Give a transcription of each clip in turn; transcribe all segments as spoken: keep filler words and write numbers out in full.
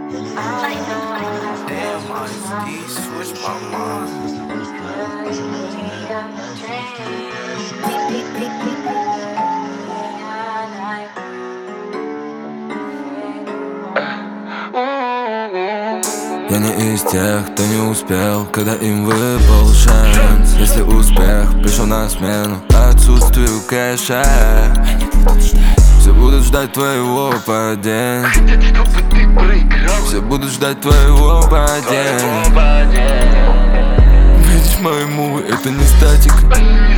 Damn, honesty, switch my mind. Я не из тех, кто не успел, когда им выпал шанс. Если успех пришел на смену отсутствию кэша, все будут ждать твоего падения. Все будут ждать твоего падения. Видишь мои мувы, это не статика.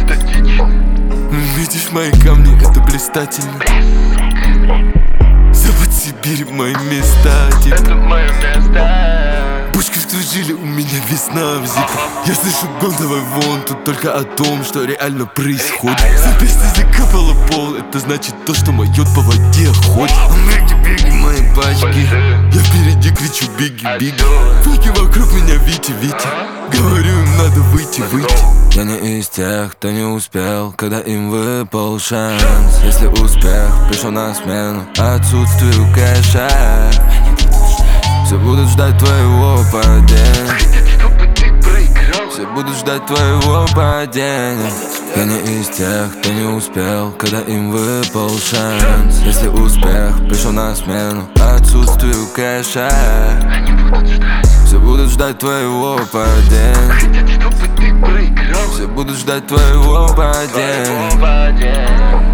Видишь мои камни, это блистательно. Запад Сибирь, мои места, типа. Это мое место. Пучки жили, у меня весна в зипе. Я слышу гон, давай вон. Тут только о том, что реально происходит. За песня закапала пол, это значит то, что моет по воде ходит. Беги, беги, мои пачки. Я впереди кричу биги, биги. Фейки вокруг меня, Вити, Вити. Говорю, им надо выйти, выйти. Я не из тех, кто не успел, когда им выпал шанс. Если успех пришел на смену отсутствию кэша, все будут ждать твоего падения. Все будут ждать твоего падения. Я не из тех, кто не успел, когда им выпал шанс. Если успех пришел на смену отсутствию кэша, все будут ждать твоего падения. Все будут ждать твоего падения.